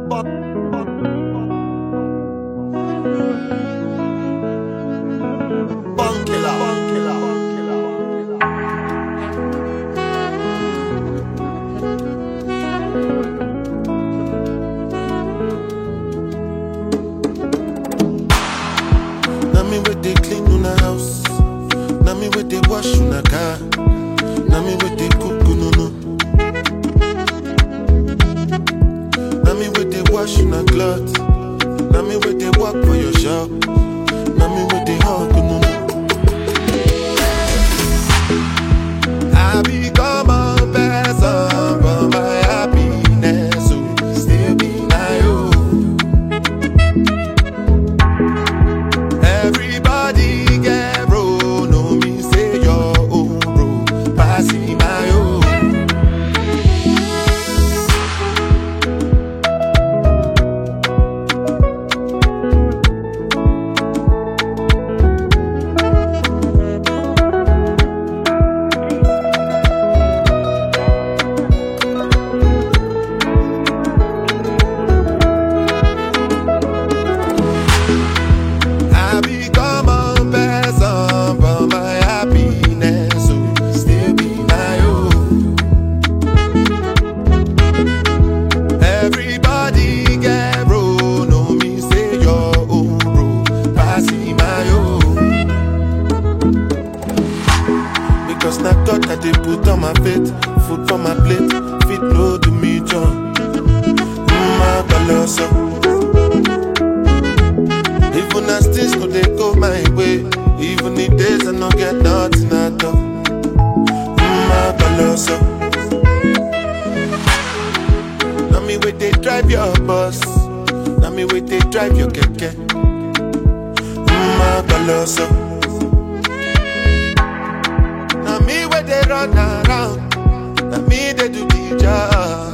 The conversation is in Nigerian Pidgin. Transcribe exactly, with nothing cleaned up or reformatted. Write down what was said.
me with they clean on the house. Now me with they wash on the car. Now me with they cook no no. Now me with they wash on the clothes. Now me with they walk for your shop. Now me with they hug no no. I become a person for my happiness, so still be my own. Everybody get bro, no me say your own bro, passing my own. Cause now God that they put on my faith, food for my plate, fit no do me John. My colosso. Even as things no they go my way, even the days I no get nothing at all. My colosso. Now me wait they drive your bus, now me wait they drive your keke. My colosso. They run around, now me they do the job.